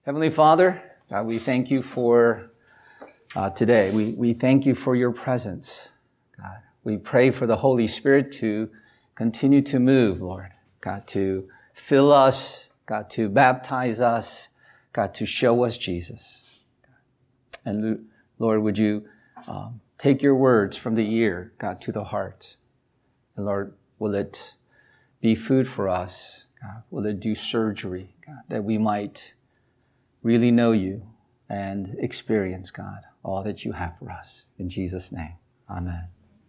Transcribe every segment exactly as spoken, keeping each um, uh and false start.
Heavenly Father, God, we thank you for uh, today. We, we thank you for your presence. God, we pray for the Holy Spirit to continue to move, Lord. God, to fill us, God, to baptize us, God, to show us Jesus. And Lord, would you um, take your words from the ear, God, to the heart. And Lord, will it be food for us? God, will it do surgery, God, that we might really know you and experience, God, all that you have for us. In Jesus' name, amen.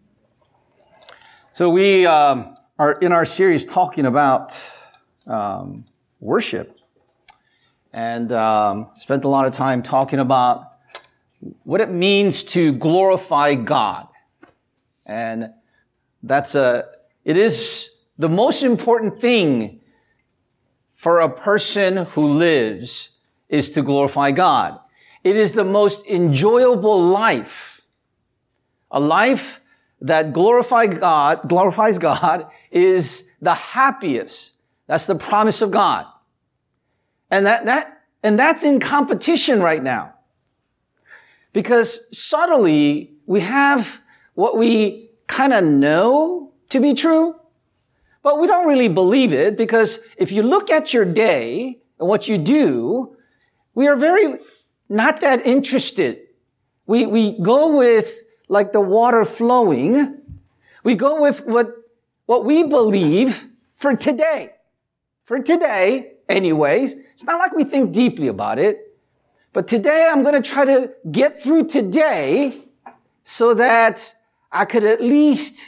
So we um, are in our series talking about um, worship, and um, spent a lot of time talking about what it means to glorify God. And that's a, it is the most important thing for a person who lives is to glorify God. It is the most enjoyable life. A life that glorify God, glorifies God is the happiest. That's the promise of God. And that, that, and that's in competition right now. Because subtly, we have what we kind of know to be true, but we don't really believe it, because if you look at your day and what you do, we are very not that interested. We, we go with like the water flowing. We go with what, what we believe for today. For today, anyways. It's not like we think deeply about it. But today I'm going to try to get through today so that I could at least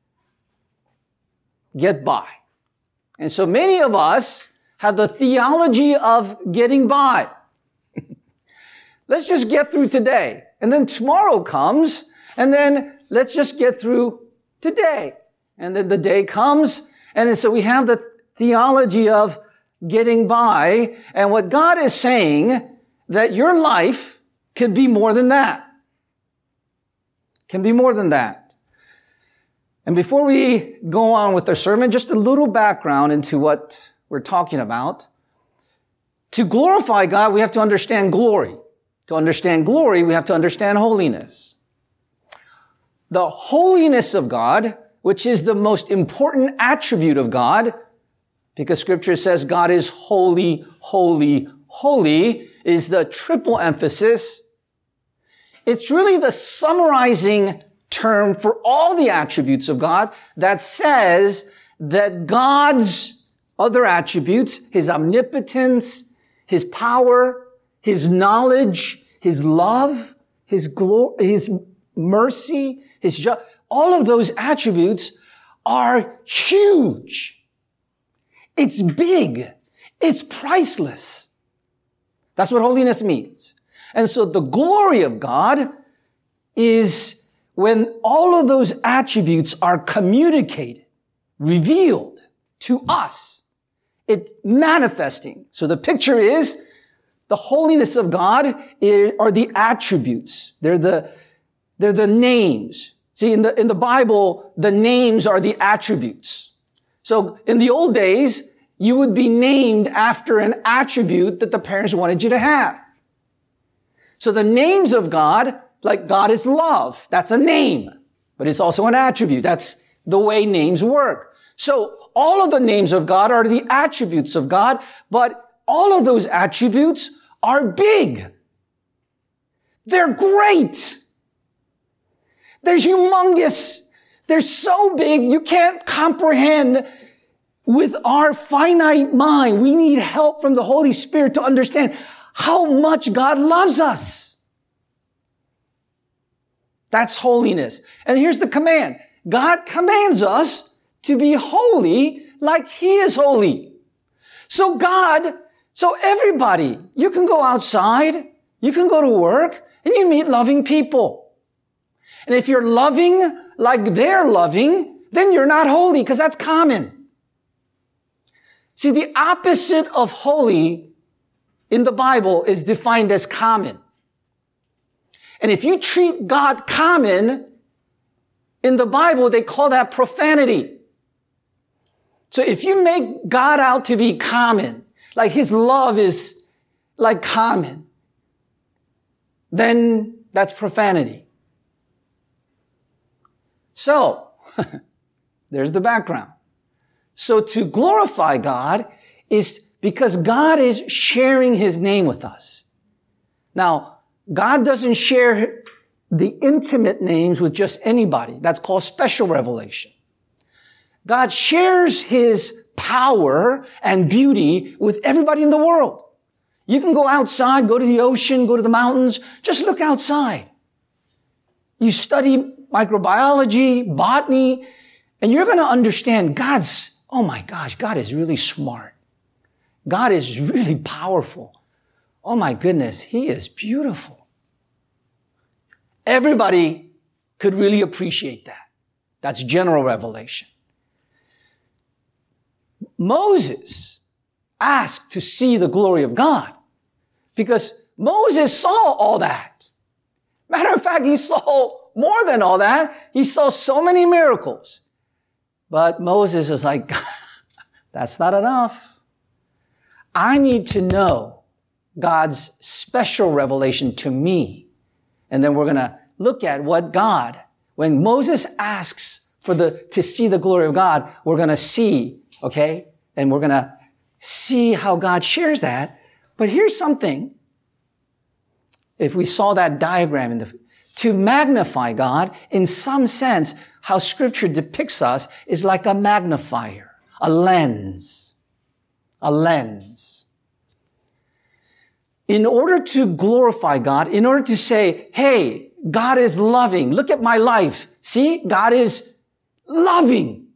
get by. And so many of us have the theology of getting by. Let's just get through today. And then tomorrow comes, and then let's just get through today. And then the day comes, and so we have the theology of getting by. And what God is saying, that your life could be more than that. Can be more than that. And before we go on with our sermon, just a little background into what we're talking about. To glorify God, we have to understand glory. To understand glory, we have to understand holiness. The holiness of God, which is the most important attribute of God, because Scripture says God is holy, holy, holy, is the triple emphasis. It's really the summarizing term for all the attributes of God that says that God's other attributes, His omnipotence, His power, His knowledge, His love, His glory, His mercy, His ju- all of those attributes are huge. It's big. It's priceless. That's what holiness means. And so the glory of God is when all of those attributes are communicated, revealed to us. It manifesting. So the picture is the holiness of God are the attributes. They're the, they're the names. See, in the, in the Bible, the names are the attributes. So in the old days, you would be named after an attribute that the parents wanted you to have. So the names of God, like God is love, that's a name, but it's also an attribute. That's the way names work. So all of the names of God are the attributes of God, but all of those attributes are big. They're great. They're humongous. They're so big you can't comprehend with our finite mind. We need help from the Holy Spirit to understand how much God loves us. That's holiness. And here's the command. God commands us to be holy like He is holy. So God, so everybody, you can go outside, you can go to work, and you meet loving people. And if you're loving like they're loving, then you're not holy, because that's common. See, the opposite of holy in the Bible is defined as common. And if you treat God common, in the Bible, they call that profanity. So if you make God out to be common, like His love is like common, then that's profanity. So, there's the background. So to glorify God is because God is sharing His name with us. Now, God doesn't share the intimate names with just anybody. That's called special revelation. God shares His power and beauty with everybody in the world. You can go outside, go to the ocean, go to the mountains. Just look outside. You study microbiology, botany, and you're going to understand God's, oh my gosh, God is really smart. God is really powerful. Oh my goodness, He is beautiful. Everybody could really appreciate that. That's general revelation. Moses asked to see the glory of God because Moses saw all that. Matter of fact, he saw more than all that. He saw so many miracles. But Moses is like, that's not enough. I need to know God's special revelation to me. And then we're going to look at what God, when Moses asks for the, to see the glory of God, we're going to see, okay? And we're going to see how God shares that. But here's something. If we saw that diagram in the, to magnify God, in some sense, how Scripture depicts us is like a magnifier, a lens, a lens. In order to glorify God, in order to say, hey, God is loving. Look at my life. See, God is loving.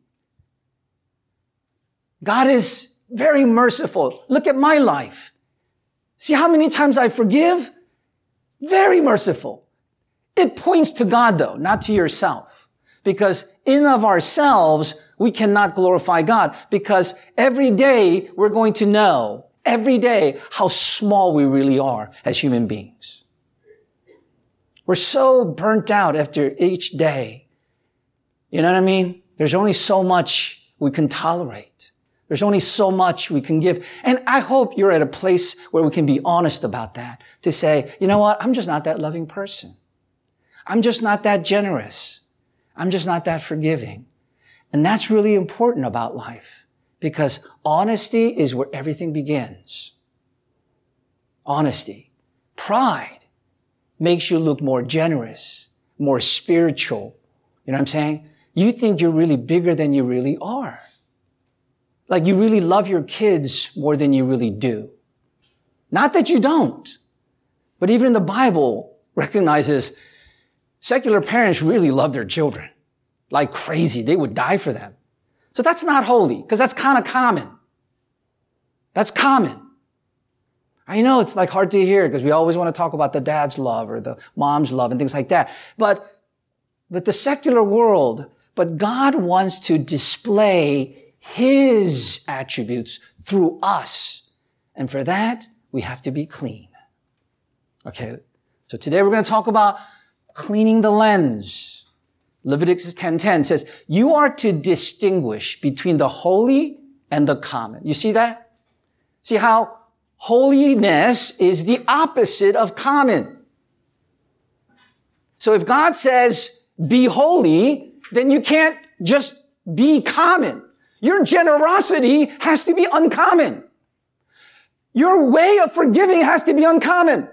God is very merciful. Look at my life. See how many times I forgive? Very merciful. It points to God though, not to yourself. Because in of ourselves, we cannot glorify God. Because every day we're going to know, every day, how small we really are as human beings. We're so burnt out after each day. You know what I mean? There's only so much we can tolerate. There's only so much we can give. And I hope you're at a place where we can be honest about that. To say, you know what? I'm just not that loving person. I'm just not that generous. I'm just not that forgiving. And that's really important about life. Because honesty is where everything begins. Honesty. Pride makes you look more generous, more spiritual. You know what I'm saying? You think you're really bigger than you really are. Like you really love your kids more than you really do. Not that you don't. But even the Bible recognizes secular parents really love their children. Like crazy. They would die for them. So that's not holy, because that's kind of common. That's common. I know it's like hard to hear because we always want to talk about the dad's love or the mom's love and things like that. But, but the secular world, but God wants to display His attributes through us. And for that, we have to be clean. Okay. So today we're going to talk about cleaning the lens. Leviticus ten ten says, you are to distinguish between the holy and the common. You see that? See how holiness is the opposite of common. So if God says, be holy, then you can't just be common. Your generosity has to be uncommon. Your way of forgiving has to be uncommon.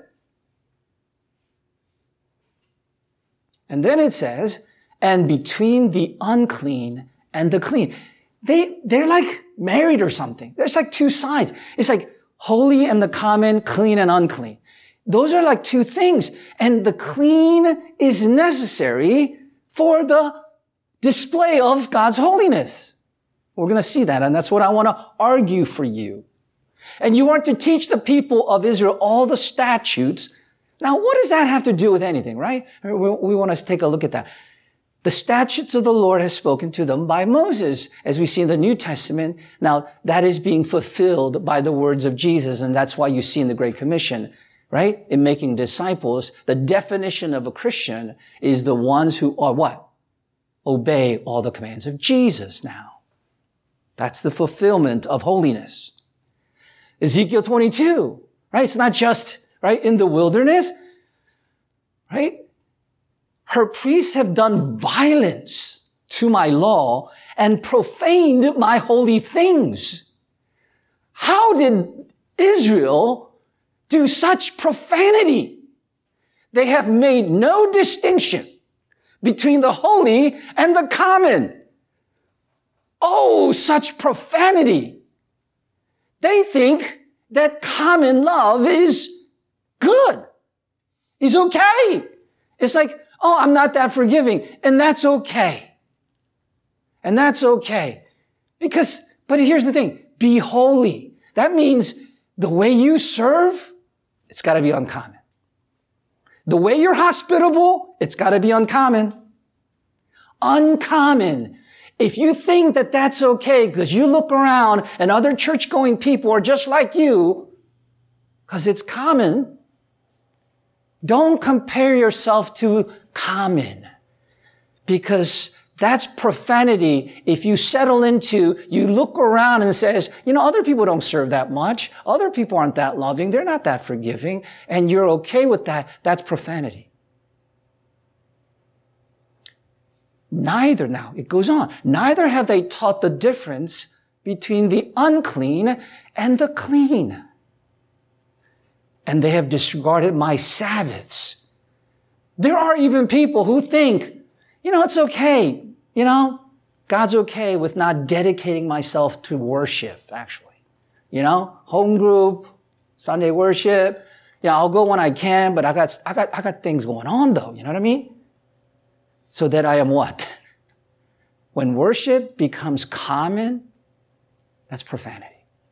And then it says, and between the unclean and the clean. They, they're like married or something. There's like two sides. It's like holy and the common, clean and unclean. Those are like two things. And the clean is necessary for the display of God's holiness. We're going to see that. And that's what I want to argue for you. And you are to teach the people of Israel all the statutes. Now, what does that have to do with anything, right? We, we want to take a look at that. The statutes of the Lord has spoken to them by Moses, as we see in the New Testament. Now, that is being fulfilled by the words of Jesus, and that's why you see in the Great Commission, right? In making disciples, the definition of a Christian is the ones who are what? Obey all the commands of Jesus now. That's the fulfillment of holiness. Ezekiel twenty-two, right? It's not just, right, in the wilderness, right? Her priests have done violence to my law and profaned my holy things. How did Israel do such profanity? They have made no distinction between the holy and the common. Oh, such profanity. They think that common love is good, is okay. It's like, oh, I'm not that forgiving, and that's okay. And that's okay. Because, but here's the thing, be holy. That means the way you serve, it's got to be uncommon. The way you're hospitable, it's got to be uncommon. Uncommon. If you think that that's okay because you look around and other church-going people are just like you, because it's common, don't compare yourself to common, because that's profanity. If you settle into, you look around and says, you know, other people don't serve that much. Other people aren't that loving. They're not that forgiving. And you're okay with that. That's profanity. Neither, now, it goes on. Neither have they taught the difference between the unclean and the clean. And they have disregarded my Sabbaths. There are even people who think, you know, it's okay. You know, God's okay with not dedicating myself to worship, actually. You know, home group, Sunday worship. You know, I'll go when I can, but I got, I got, I got things going on though. You know what I mean? So that I am what? When worship becomes common, that's profanity.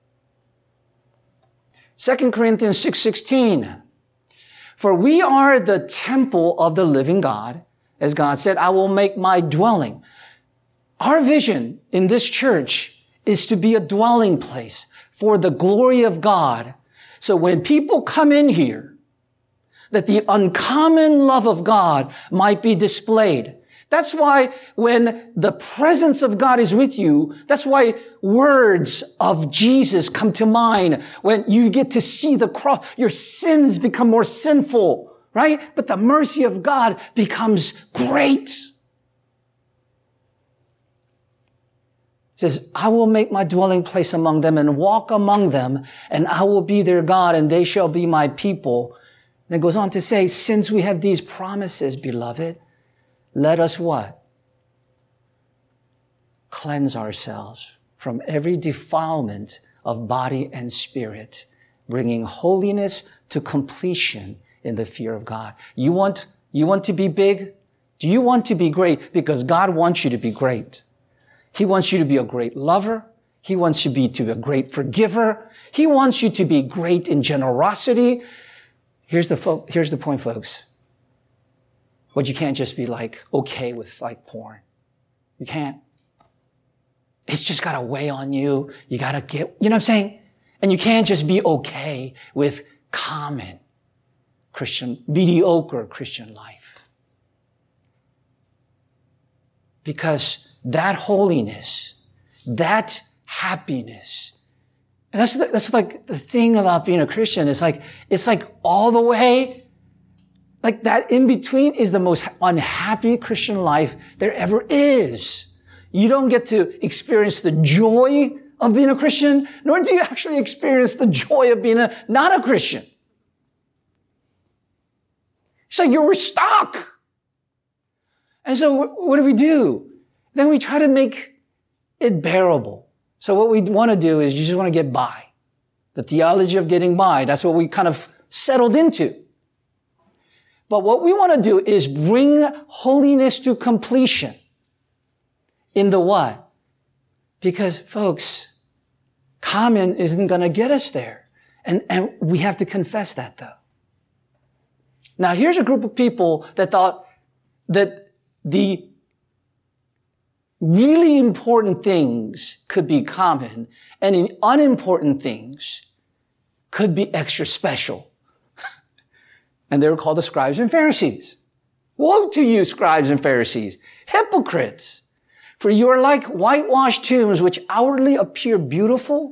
Second Corinthians six sixteen. For we are the temple of the living God. As God said, I will make my dwelling. Our vision in this church is to be a dwelling place for the glory of God. So when people come in here, that the uncommon love of God might be displayed. That's why when the presence of God is with you, that's why words of Jesus come to mind. When you get to see the cross, your sins become more sinful. Right? But the mercy of God becomes great. It says, I will make my dwelling place among them and walk among them, and I will be their God, and they shall be my people. And it goes on to say, since we have these promises, beloved, let us what? Cleanse ourselves from every defilement of body and spirit, bringing holiness to completion in the fear of God. You want, you want to be big? Do you want to be great? Because God wants you to be great. He wants you to be a great lover. He wants you to be, to be a great forgiver. He wants you to be great in generosity. Here's the, fo- here's the point, folks. But you can't just be like, okay with like porn. You can't. It's just got to weigh on you. You got to get, you know what I'm saying? And you can't just be okay with common Christian, mediocre Christian life. Because that holiness, that happiness, and that's, the, that's like the thing about being a Christian. It's like, it's like all the way, like that in between is the most unhappy Christian life there ever is. You don't get to experience the joy of being a Christian, nor do you actually experience the joy of being a, not a Christian. So you're stuck. And so what do we do? Then we try to make it bearable. So what we want to do is you just want to get by. The theology of getting by, that's what we kind of settled into. But what we want to do is bring holiness to completion. In the what? Because, folks, common isn't going to get us there. And, and we have to confess that, though. Now, here's a group of people that thought that the really important things could be common and the unimportant things could be extra special. And they were called the scribes and Pharisees. Woe to you, scribes and Pharisees, hypocrites! For you are like whitewashed tombs which outwardly appear beautiful,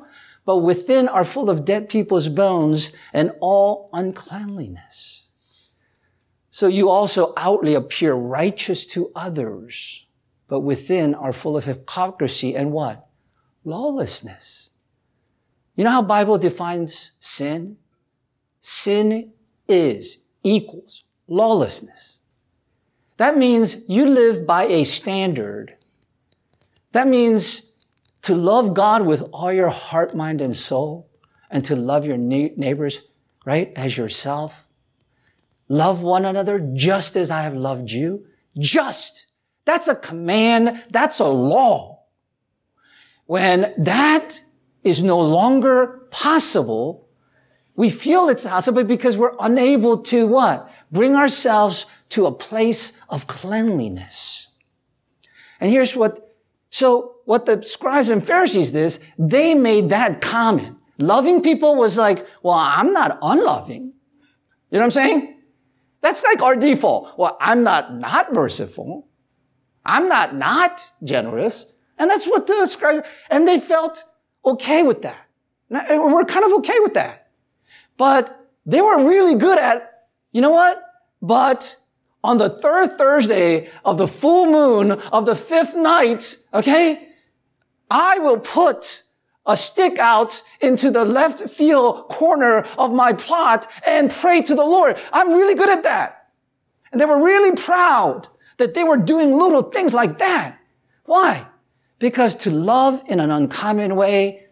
but within are full of dead people's bones and all uncleanliness. So you also outwardly appear righteous to others, but within are full of hypocrisy and what? Lawlessness. You know how Bible defines sin? Sin is, equals, lawlessness. That means you live by a standard. That means to love God with all your heart, mind, and soul, and to love your neighbors, right, as yourself. Love one another just as I have loved you. Just. That's a command. That's a law. When that is no longer possible, we feel it's possible because we're unable to what? Bring ourselves to a place of cleanliness. And here's what, so what the scribes and Pharisees did, they made that common. Loving people was like, well, I'm not unloving. You know what I'm saying? That's like our default. Well, I'm not not merciful. I'm not not generous. And that's what the scribes, and they felt okay with that. And we're kind of okay with that. But they were really good at, you know what? But on the third Thursday of the full moon of the fifth night, okay, I will put a stick out into the left field corner of my plot and pray to the Lord. I'm really good at that. And they were really proud that they were doing little things like that. Why? Because to love in an uncommon way,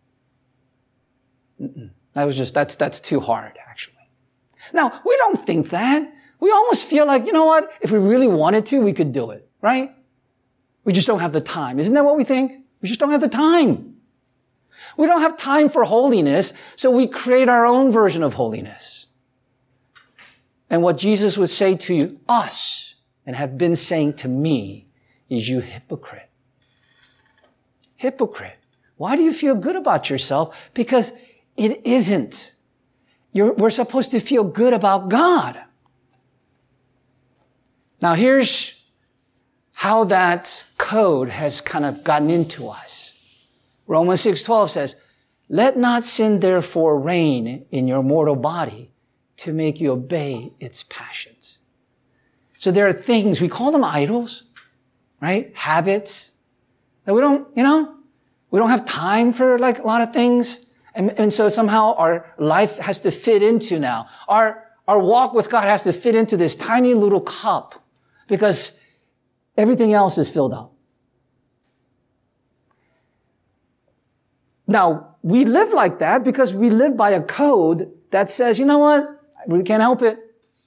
that was just, that's, that's too hard, actually. Now, we don't think that. We almost feel like, you know what? If we really wanted to, we could do it, right? We just don't have the time. Isn't that what we think? We just don't have the time. We don't have time for holiness, so we create our own version of holiness. And what Jesus would say to us, and have been saying to me, is you hypocrite. Hypocrite. Why do you feel good about yourself? Because it isn't. You're, we're supposed to feel good about God. Now here's how that code has kind of gotten into us. Romans six twelve says, let not sin therefore reign in your mortal body to make you obey its passions. So there are things, we call them idols, right? Habits that we don't, you know, we don't have time for like a lot of things. And, and so somehow our life has to fit into now. Our, our walk with God has to fit into this tiny little cup because everything else is filled up. Now, we live like that because we live by a code that says, you know what? I really can't help it.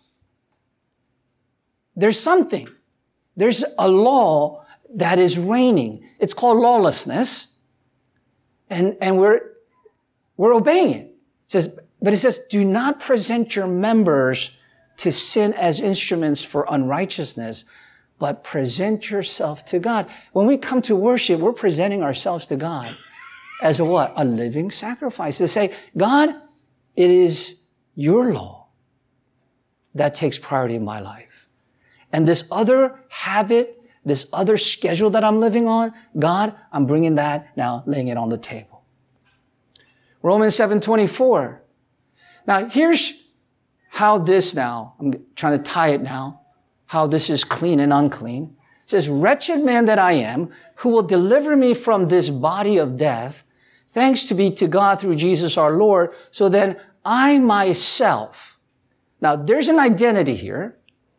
There's something. There's a law that is reigning. It's called lawlessness. And, and we're, we're obeying it. It says, but it says, do not present your members to sin as instruments for unrighteousness, but present yourself to God. When we come to worship, we're presenting ourselves to God as a what? A living sacrifice. To say, God, it is your law that takes priority in my life. And this other habit, this other schedule that I'm living on, God, I'm bringing that now, laying it on the table. Romans seven twenty-four. Now, here's how this now, I'm trying to tie it now, how this is clean and unclean. It says, wretched man that I am, who will deliver me from this body of death, thanks to be to God through Jesus our Lord, so then I myself. Now, there's an identity here.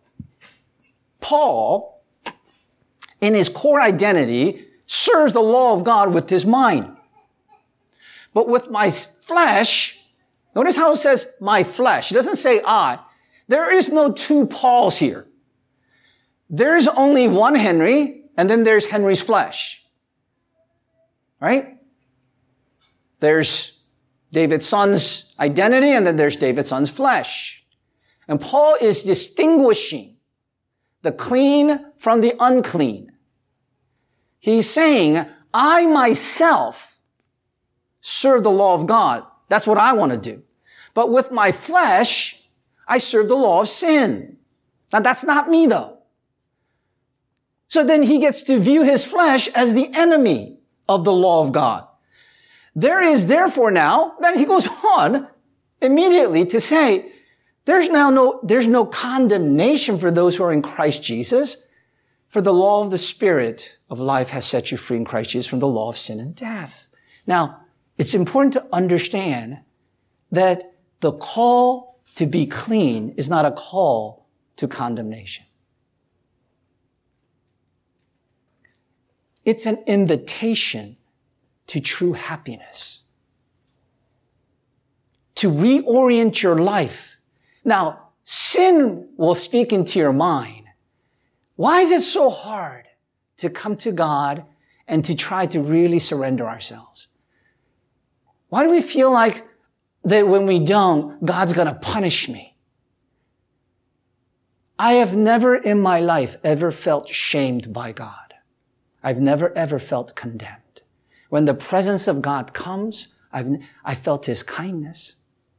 Paul, in his core identity, serves the law of God with his mind. But with my flesh, notice how it says my flesh. It doesn't say I. There is no two Pauls here. There's only one Henry, and then there's Henry's flesh. Right? There's David's son's identity, and then there's David's son's flesh. And Paul is distinguishing the clean from the unclean. He's saying, I myself serve the law of God. That's what I want to do. But with my flesh, I serve the law of sin. Now that's not me though. So then he gets to view his flesh as the enemy of the law of God. There is therefore now, then he goes on immediately to say, there's now no, there's no condemnation for those who are in Christ Jesus. For the law of the Spirit of life has set you free in Christ Jesus from the law of sin and death. Now, it's important to understand that the call to be clean is not a call to condemnation. It's an invitation to true happiness. To reorient your life. Now, sin will speak into your mind. Why is it so hard to come to God and to try to really surrender ourselves? Why do we feel like that when we don't, God's going to punish me? I have never in my life ever felt shamed by God. I've never ever felt condemned. When the presence of God comes, I've, I felt His kindness.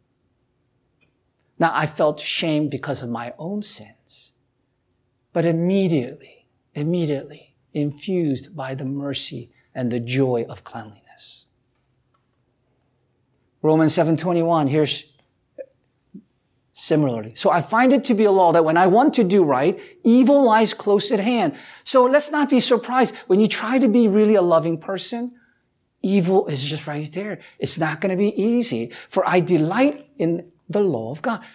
Now, I felt shame because of my own sins, but immediately, immediately infused by the mercy and the joy of cleanliness. Romans seven twenty-one, here's similarly. So I find it to be a law that when I want to do right, evil lies close at hand. So let's not be surprised when you try to be really a loving person, evil is just right there. It's not going to be easy. For I delight in the law of God.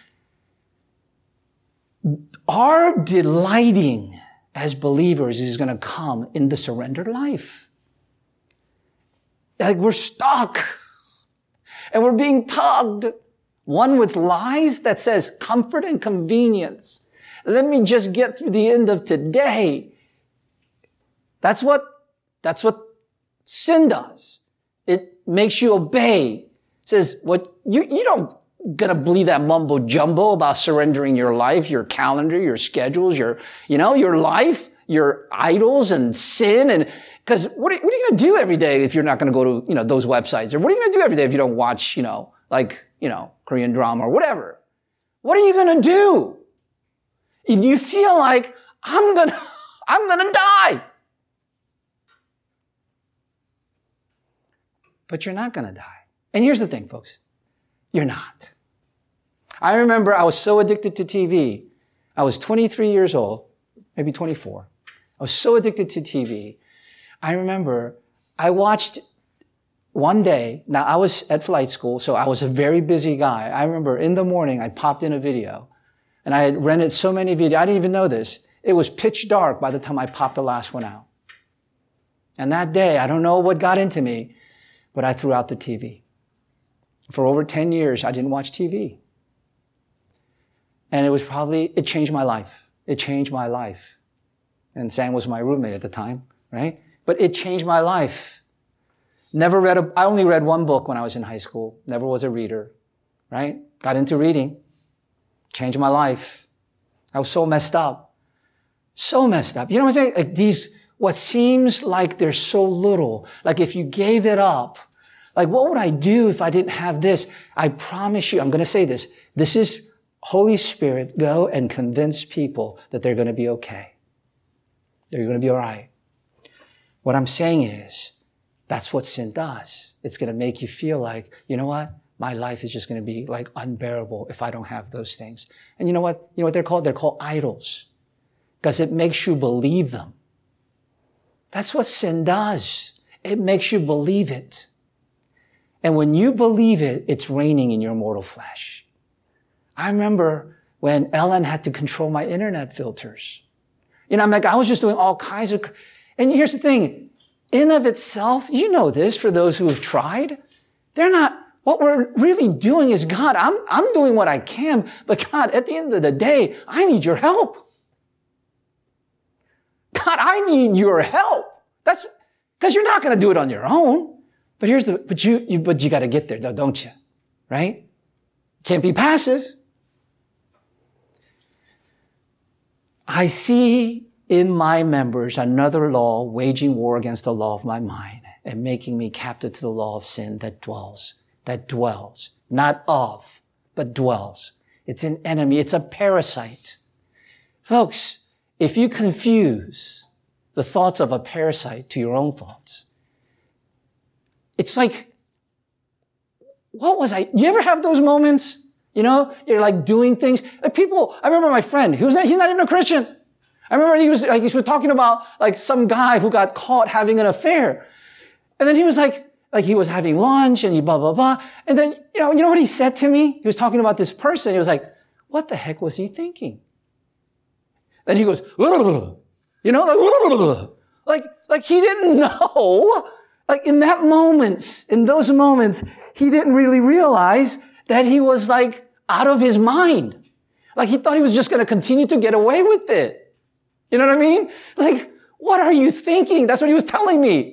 Our delighting as believers is going to come in the surrendered life. Like we're stuck and we're being tugged. One with lies that says comfort and convenience. Let me just get through the end of today. That's what, that's what sin does. It makes you obey. It says, what, you, you don't gonna believe that mumbo jumbo about surrendering your life, your calendar, your schedules, your, you know, your life, your idols and sin. And, cause what are, what are you gonna do every day if you're not gonna go to, you know, those websites? Or what are you gonna do every day if you don't watch, you know, like, you know, Korean drama or whatever? What are you gonna do? And you feel like, I'm gonna, I'm gonna die. But you're not gonna die. And here's the thing, folks. You're not. I remember I was so addicted to T V. I was twenty-three years old, maybe twenty-four. I was so addicted to T V. I remember I watched one day, now I was at flight school, so I was a very busy guy. I remember in the morning I popped in a video, and I had rented so many videos. I didn't even know this. It was pitch dark by the time I popped the last one out. And that day, I don't know what got into me, but I threw out the T V. For over ten years, I didn't watch T V. And it was probably, it changed my life. It changed my life. And Sam was my roommate at the time, right? But it changed my life. Never read a, I only read one book when I was in high school. Never was a reader, right? Got into reading. Changed my life. I was so messed up. So messed up. You know what I'm saying? Like these, what seems like there's so little. Like if you gave it up, like what would I do if I didn't have this? I promise you, I'm going to say this. This is Holy Spirit, go and convince people that they're going to be okay. They're going to be all right. What I'm saying is, that's what sin does. It's going to make you feel like, you know what? My life is just going to be like unbearable if I don't have those things. And you know what? You know what they're called? They're called idols. Because it makes you believe them. That's what sin does. It makes you believe it. And when you believe it, it's reigning in your mortal flesh. I remember when Ellen had to control my internet filters. You know, I'm like, I was just doing all kinds of, and here's the thing, in of itself, you know this for those who have tried, they're not, what we're really doing is, God, I'm, I'm doing what I can, but God, at the end of the day, I need your help. God, I need your help. That's, because you're not going to do it on your own. But here's the, but you, you but you got to get there though, don't you? Right? Can't be passive. I see in my members another law waging war against the law of my mind and making me captive to the law of sin that dwells, that dwells, not of, but dwells. It's an enemy. It's a parasite. Folks, if you confuse the thoughts of a parasite to your own thoughts, it's like what was I? You ever have those moments? You know, you're like doing things. Like people, I remember my friend, he was not, he's not even a Christian. I remember he was like, he was talking about like some guy who got caught having an affair. And then he was like, like he was having lunch and he blah, blah, blah. And then, you know, you know what he said to me? He was talking about this person. He was like, what the heck was he thinking? Then he goes, you know, like, like, like he didn't know. Like in that moments, in those moments, he didn't really realize that he was like out of his mind. Like he thought he was just going to continue to get away with it. You know what I mean? Like, what are you thinking? That's what he was telling me.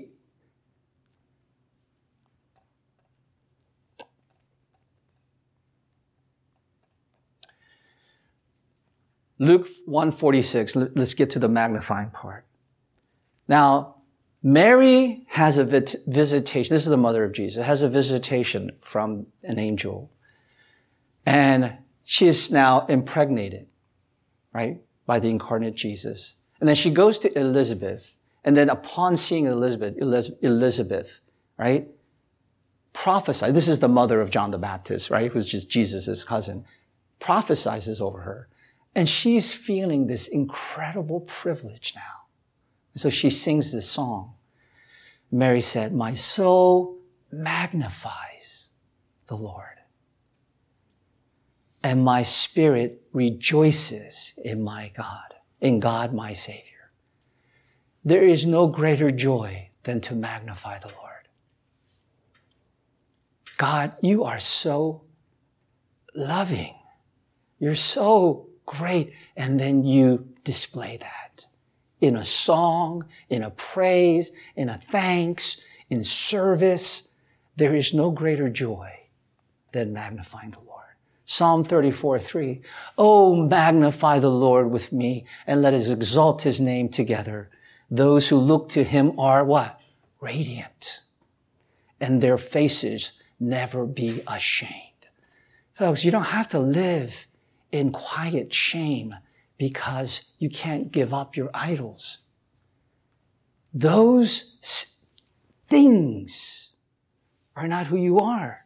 Luke one forty-six, let's get to the magnifying part. Now, Mary has a vit- visitation. This is the mother of Jesus. Has a visitation from an angel. And she's now impregnated, right, by the incarnate Jesus. And then she goes to Elizabeth. And then upon seeing Elizabeth, Elizabeth, right, prophesies. This is the mother of John the Baptist, right, who's just Jesus' cousin. Prophesizes over her. And she's feeling this incredible privilege now. And so she sings this song. Mary said, my soul magnifies the Lord, and my spirit rejoices in my God, in God my Savior. There is no greater joy than to magnify the Lord. God, you are so loving. You're so great. And then you display that in a song, in a praise, in a thanks, in service. There is no greater joy than magnifying the Lord. Psalm thirty-four three. Oh, magnify the Lord with me and let us exalt his name together. Those who look to him are what? Radiant. And their faces never be ashamed. Folks, you don't have to live in quiet shame because you can't give up your idols. Those things are not who you are.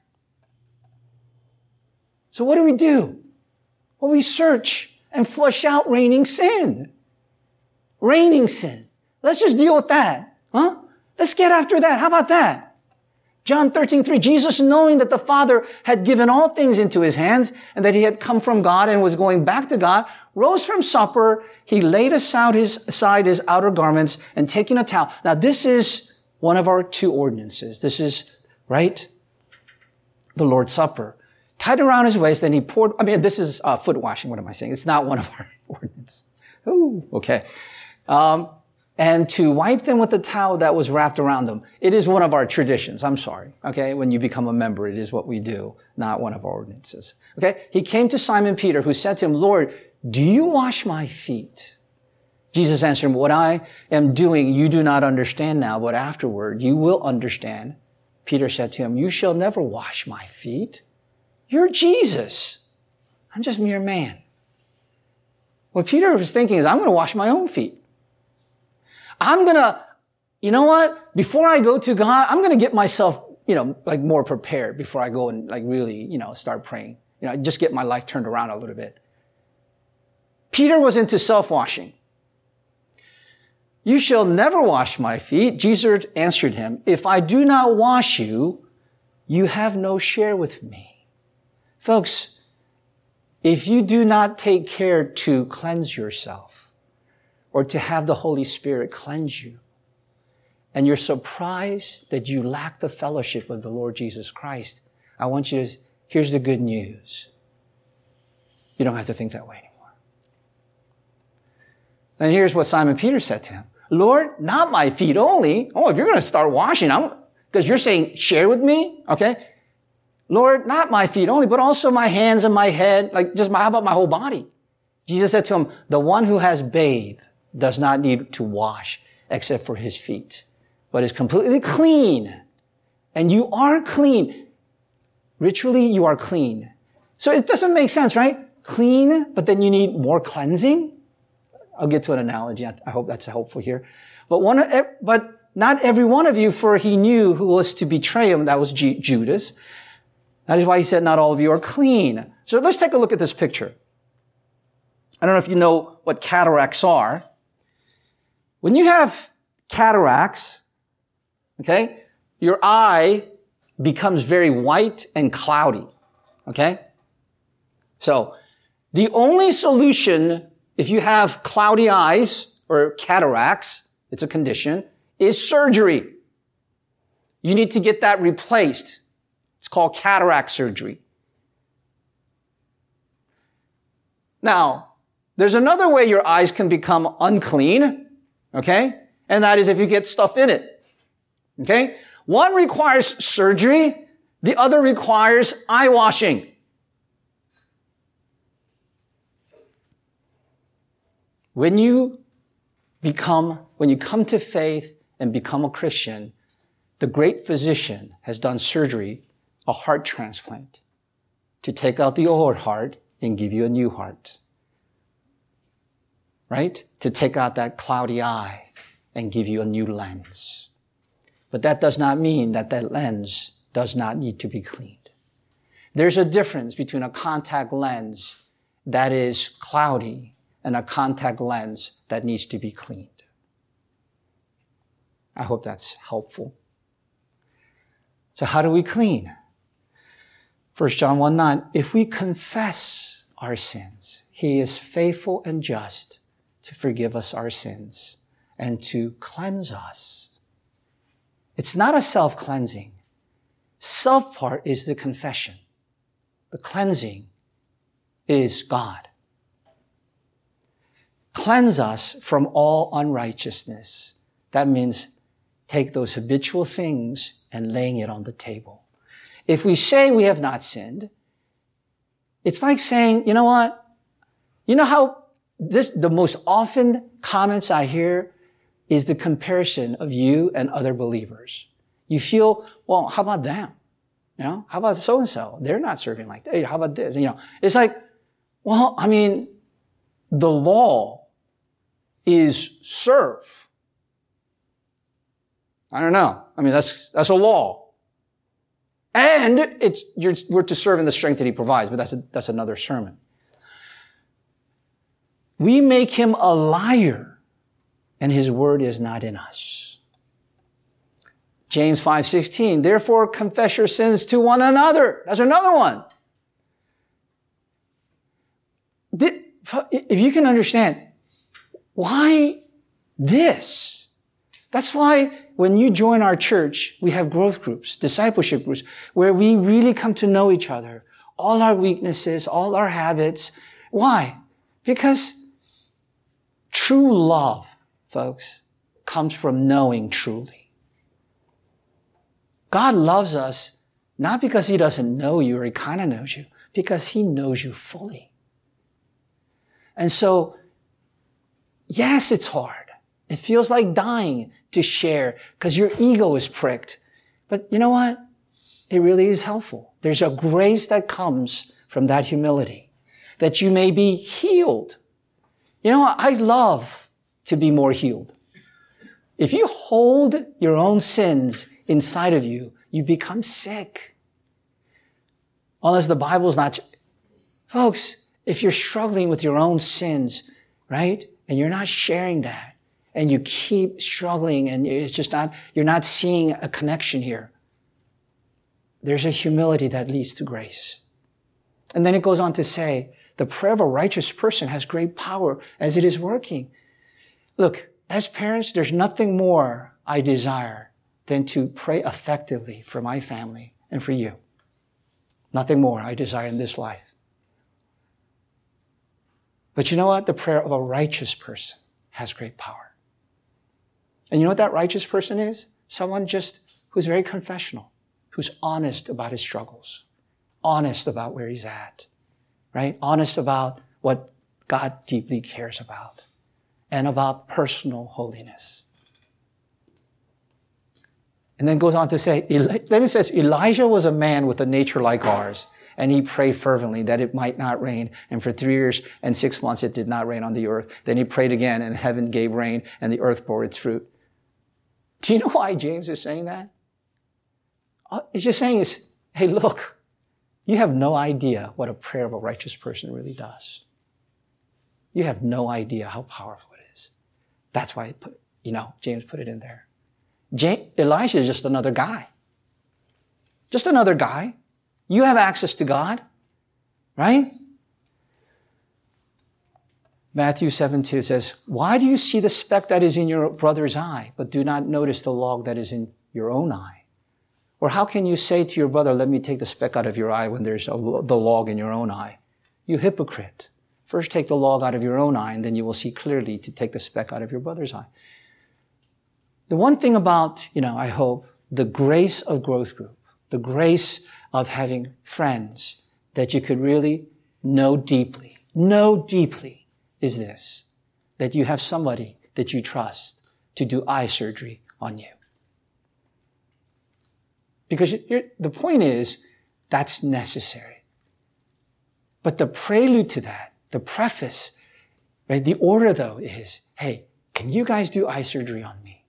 So what do we do? Well, we search and flush out reigning sin. Reigning sin. Let's just deal with that. Huh? Let's get after that. How about that? John thirteen three, Jesus, knowing that the Father had given all things into his hands and that he had come from God and was going back to God, rose from supper. He laid aside his, aside his outer garments and taking a towel. Now, this is one of our two ordinances. This is, right, the Lord's Supper. Tied around his waist, then he poured, I mean, this is uh, foot washing. What am I saying? It's not one of our ordinances. Ooh, okay. Um, and to wipe them with a towel that was wrapped around them. It is one of our traditions. I'm sorry. Okay. When you become a member, it is what we do, not one of our ordinances. Okay. He came to Simon Peter, who said to him, Lord, do you wash my feet? Jesus answered him, what I am doing, you do not understand now, but afterward you will understand. Peter said to him, you shall never wash my feet. You're Jesus. I'm just mere man. What Peter was thinking is, I'm going to wash my own feet. I'm going to, you know what? Before I go to God, I'm going to get myself, you know, like more prepared before I go and like really, you know, start praying. You know, just get my life turned around a little bit. Peter was into self-washing. You shall never wash my feet. Jesus answered him, if I do not wash you, you have no share with me. Folks, if you do not take care to cleanse yourself or to have the Holy Spirit cleanse you, and you're surprised that you lack the fellowship of the Lord Jesus Christ, I want you to, here's the good news. You don't have to think that way anymore. And here's what Simon Peter said to him. Lord, not my feet only. Oh, if you're going to start washing, I'm, because you're saying share with me, okay? Lord, not my feet only, but also my hands and my head, like just my, how about my whole body? Jesus said to him, the one who has bathed does not need to wash except for his feet, but is completely clean. And you are clean. Ritually, you are clean. So it doesn't make sense, right? Clean, but then you need more cleansing. I'll get to an analogy. I hope that's helpful here. But one, but not every one of you, for he knew who was to betray him. That was Judas. That is why he said, not all of you are clean. So let's take a look at this picture. I don't know if you know what cataracts are. When you have cataracts, okay, your eye becomes very white and cloudy, okay? So the only solution if you have cloudy eyes or cataracts, it's a condition, is surgery. You need to get that replaced. It's called cataract surgery. Now, there's another way your eyes can become unclean, okay? And that is if you get stuff in it, okay? One requires surgery, the other requires eye washing. When you become, when you come to faith and become a Christian, the great physician has done surgery, a heart transplant, to take out the old heart and give you a new heart. Right? To take out that cloudy eye and give you a new lens. But that does not mean that that lens does not need to be cleaned. There's a difference between a contact lens that is cloudy and a contact lens that needs to be cleaned. I hope that's helpful. So how do we clean? First John one nine, if we confess our sins, he is faithful and just to forgive us our sins and to cleanse us. It's not a self-cleansing. Self part is the confession. The cleansing is God. Cleanse us from all unrighteousness. That means take those habitual things and laying it on the table. If we say we have not sinned, it's like saying, you know what? You know how this, the most often comments I hear is the comparison of you and other believers. You feel, well, how about them? You know, how about so-and-so? They're not serving like that. Hey, how about this? You know, it's like, well, I mean, the law is serve. I don't know. I mean, that's, that's a law. And it's, you're, we're to serve in the strength that he provides, but that's, a, that's another sermon. We make him a liar, and his word is not in us. James five sixteen, therefore confess your sins to one another. That's another one. Did, if you can understand, why this? That's why when you join our church, we have growth groups, discipleship groups, where we really come to know each other, all our weaknesses, all our habits. Why? Because true love, folks, comes from knowing truly. God loves us not because he doesn't know you or he kind of knows you, because he knows you fully. And so, yes, it's hard. It feels like dying to share because your ego is pricked. But you know what? It really is helpful. There's a grace that comes from that humility, that you may be healed. You know what? I'd love to be more healed. If you hold your own sins inside of you, you become sick. Unless the Bible's not... Folks, if you're struggling with your own sins, right? And you're not sharing that, and you keep struggling, and it's just not, you're not seeing a connection here. There's a humility that leads to grace. And then it goes on to say, the prayer of a righteous person has great power as it is working. Look, as parents, there's nothing more I desire than to pray effectively for my family and for you. Nothing more I desire in this life. But you know what? The prayer of a righteous person has great power. And you know what that righteous person is? Someone just who's very confessional, who's honest about his struggles, honest about where he's at, right? Honest about what God deeply cares about, and about personal holiness. And then goes on to say, then it says, Elijah was a man with a nature like ours, and he prayed fervently that it might not rain. And for three years and six months it did not rain on the earth. Then he prayed again, and heaven gave rain, and the earth bore its fruit. Do you know why James is saying that? It's just saying is, hey, look, You have no idea what a prayer of a righteous person really does. You have no idea how powerful it is. That's why, it put, you know, James put it in there. James, Elisha is just another guy. Just another guy. You have access to God, right? Matthew seven two says, why do you see the speck that is in your brother's eye, but do not notice the log that is in your own eye? Or how can you say to your brother, let me take the speck out of your eye when there's a, the log in your own eye? You hypocrite. First take the log out of your own eye, and then you will see clearly to take the speck out of your brother's eye. The one thing about, you know, I hope, the grace of Growth Group, the grace of having friends that you could really know deeply, know deeply, is this, that you have somebody that you trust to do eye surgery on you. Because you're, the point is, that's necessary. But the prelude to that, the preface, right, the order though is, hey, can you guys do eye surgery on me?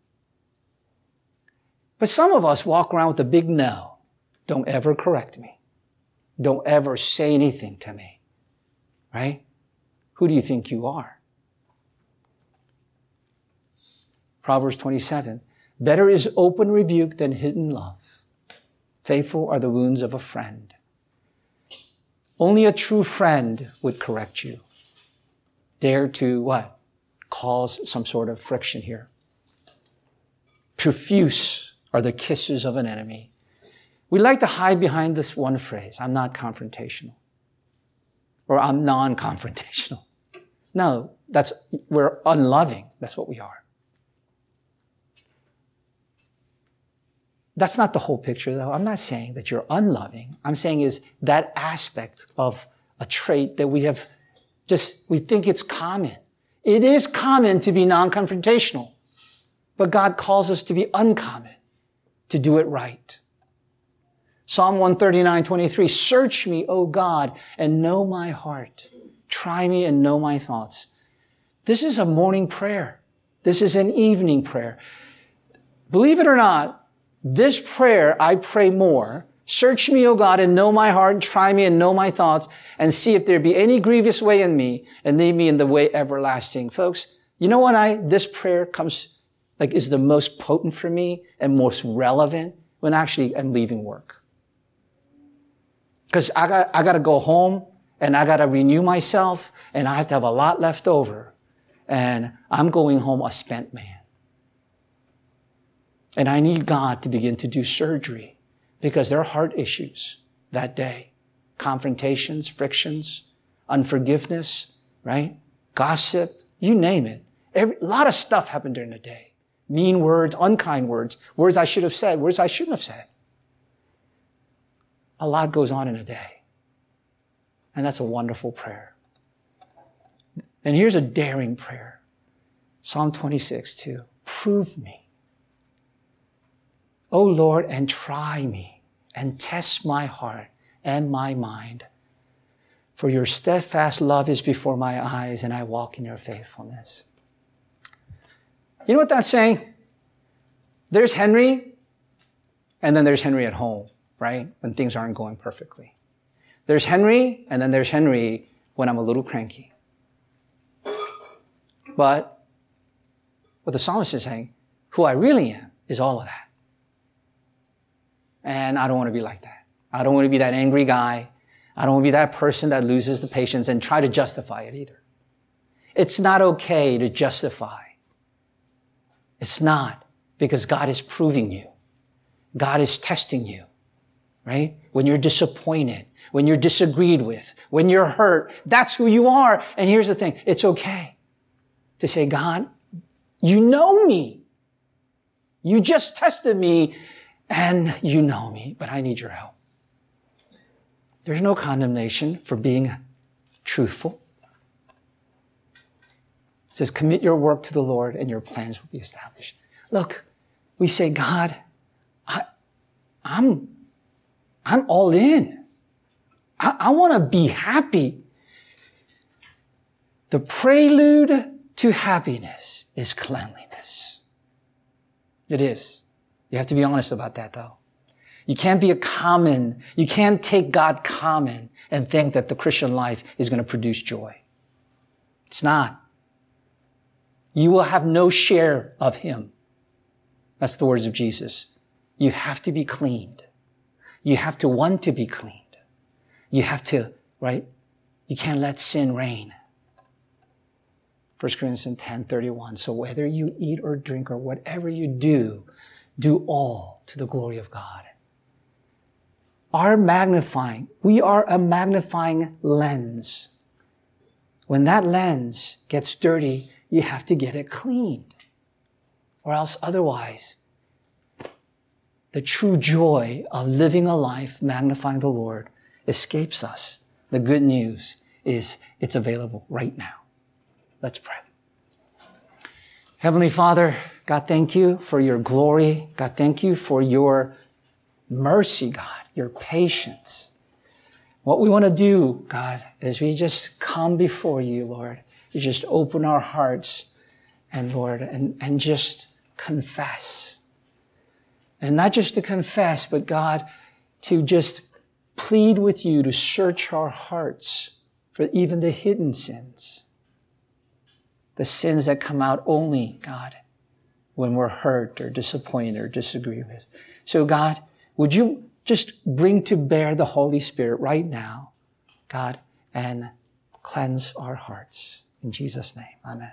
But some of us walk around with a big no. Don't ever correct me. Don't ever say anything to me. Right? Who do you think you are? Proverbs twenty-seven. Better is open rebuke than hidden love. Faithful are the wounds of a friend. Only a true friend would correct you. Dare to what? Cause some sort of friction here. Profuse are the kisses of an enemy. We like to hide behind this one phrase, I'm not confrontational. Or I'm non-confrontational. No, that's, we're unloving. That's what we are. That's not the whole picture, though. I'm not saying that you're unloving. I'm saying is that aspect of a trait that we have just, we think it's common. It is common to be non-confrontational, but God calls us to be uncommon, to do it right. Psalm one thirty-nine twenty-three, search me, O God, and know my heart. Try me and know my thoughts. This is a morning prayer. This is an evening prayer. Believe it or not, this prayer, I pray more. Search me, O God, and know my heart, and try me and know my thoughts, and see if there be any grievous way in me, and lead me in the way everlasting. Folks, you know what I, this prayer comes, like, is the most potent for me and most relevant when actually I'm leaving work. Because I got, I got to go home, and I got to renew myself, and I have to have a lot left over. And I'm going home a spent man. And I need God to begin to do surgery because there are heart issues that day. Confrontations, frictions, unforgiveness, right? Gossip, you name it. Every, a lot of stuff happened during the day. Mean words, unkind words, words I should have said, words I shouldn't have said. A lot goes on in a day. And that's a wonderful prayer. And here's a daring prayer. Psalm twenty-six, two. Prove me, O Lord, and try me, and test my heart and my mind. For your steadfast love is before my eyes, and I walk in your faithfulness. You know what that's saying? There's Henry, and then there's Henry at home, right? When things aren't going perfectly. There's Henry, and then there's Henry when I'm a little cranky. But what the psalmist is saying, who I really am, is all of that. And I don't want to be like that. I don't want to be that angry guy. I don't want to be that person that loses the patience and try to justify it either. It's not okay to justify. It's not, because God is proving you. God is testing you, right? When you're disappointed, when you're disagreed with, when you're hurt, that's who you are. And here's the thing. It's okay to say, God, you know me. You just tested me. And you know me, but I need your help. There's no condemnation for being truthful. It says, commit your work to the Lord and your plans will be established. Look, we say, God, I, I'm, I'm all in. I, I want to be happy. The prelude to happiness is cleanliness. It is. You have to be honest about that, though. You can't be a common. You can't take God common and think that the Christian life is going to produce joy. It's not. You will have no share of him. That's the words of Jesus. You have to be cleaned. You have to want to be cleaned. You have to, right? You can't let sin reign. First Corinthians ten thirty-one. So whether you eat or drink or whatever you do, do all to the glory of God. Our magnifying, we are a magnifying lens. When that lens gets dirty, you have to get it cleaned. Or else otherwise, the true joy of living a life magnifying the Lord escapes us. The good news is it's available right now. Let's pray. Heavenly Father, God, thank you for your glory. God, thank you for your mercy, God, your patience. What we want to do, God, is we just come before you, Lord. You just open our hearts and, Lord, and, and just confess. And not just to confess, but God, to just plead with you to search our hearts for even the hidden sins. The sins that come out only, God, when we're hurt or disappointed or disagree with. So God, would you just bring to bear the Holy Spirit right now, God, and cleanse our hearts. In Jesus' name, amen.